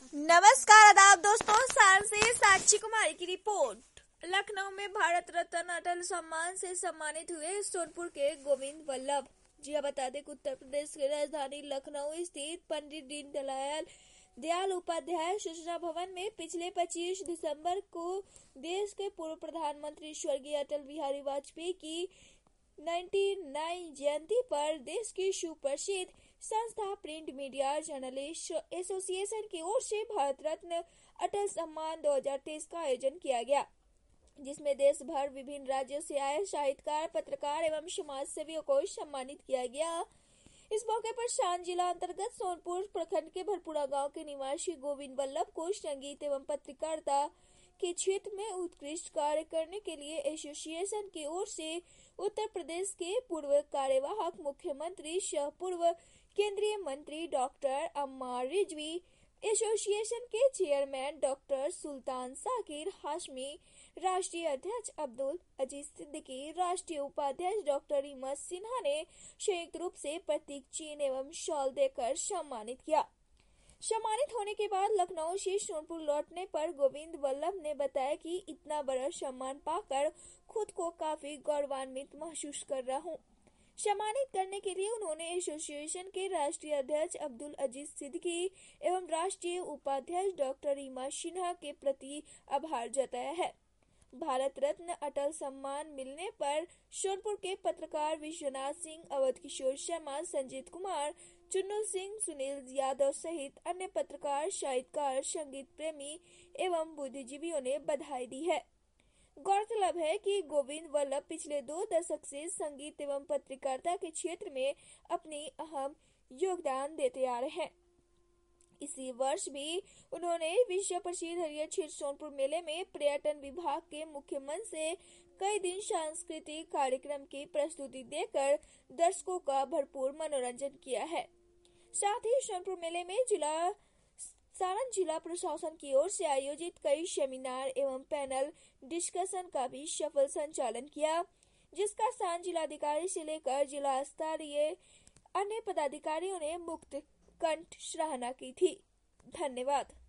नमस्कार आदाब दोस्तों, साल से साक्षी कुमारी की रिपोर्ट। लखनऊ में भारत रत्न अटल सम्मान से सम्मानित हुए सोनपुर के गोविंद वल्लभ। जी हाँ, बता दें कि उत्तर प्रदेश की राजधानी लखनऊ स्थित पंडित दीनदयाल उपाध्याय सूचना भवन में पिछले 25 दिसंबर को देश के पूर्व प्रधानमंत्री स्वर्गीय अटल बिहारी वाजपेयी की 99 जयंती पर देश की सुप्रसिद्ध संस्था प्रिंट मीडिया जर्नलिस्ट एसोसिएशन की ओर से भारत रत्न अटल सम्मान 2023 का आयोजन किया गया, जिसमें देश भर विभिन्न राज्यों से आए साहित्यकार, पत्रकार एवं समाज सेवियों को सम्मानित किया गया। इस मौके पर शान जिला अंतर्गत सोनपुर प्रखंड के भरपुरा गांव के निवासी गोविंद वल्लभ को संगीत एवं पत्रकारिता के क्षेत्र में उत्कृष्ट कार्य करने के लिए एसोसिएशन की ओर से उत्तर प्रदेश के पूर्व कार्यवाहक मुख्यमंत्री सह पूर्व केंद्रीय मंत्री डॉक्टर अम्मार रिजवी, एसोसिएशन के चेयरमैन डॉक्टर सुल्तान साकिर हाशमी, राष्ट्रीय अध्यक्ष अब्दुल अजीज सिद्दीकी, राष्ट्रीय उपाध्यक्ष डॉक्टर इमत सिन्हा ने संयुक्त रूप से प्रतीक चिन्ह एवं शॉल देकर सम्मानित किया। सम्मानित होने के बाद लखनऊ से सोनपुर लौटने पर गोविंद वल्लभ ने बताया कि इतना बड़ा सम्मान पाकर खुद को काफी गौरवान्वित महसूस कर रहा हूँ। सम्मानित करने के लिए उन्होंने एसोसिएशन के राष्ट्रीय अध्यक्ष अब्दुल अजीज सिद्दीकी एवं राष्ट्रीय उपाध्यक्ष डॉक्टर इमत सिन्हा के प्रति आभार जताया है। भारत रत्न अटल सम्मान मिलने पर सोनपुर के पत्रकार विश्वनाथ सिंह, अवध किशोर शर्मा, संजीत कुमार, चुन्नू सिंह, सुनील यादव सहित अन्य पत्रकार, साहित्यकार, संगीत प्रेमी एवं बुद्धिजीवियों ने बधाई दी है। गौरतलब है कि गोविंद वल्लभ पिछले 2 दशक से संगीत एवं पत्रकारिता के क्षेत्र में अपनी अहम योगदान देते आ रहे हैं। इसी वर्ष भी उन्होंने विश्व प्रसिद्ध हरियर क्षेत्र सोनपुर मेले में पर्यटन विभाग के मुख्य मंच से कई दिन सांस्कृतिक कार्यक्रम की प्रस्तुति देकर दर्शकों का भरपूर मनोरंजन किया है। साथ ही सोनपुर मेले में सारण जिला प्रशासन की ओर से आयोजित कई सेमिनार एवं पैनल डिस्कशन का भी सफल संचालन किया, जिसका सारण जिलाधिकारी से लेकर जिला स्तरीय अन्य पदाधिकारियों ने मुक्त कंठ सराहना की थी। धन्यवाद।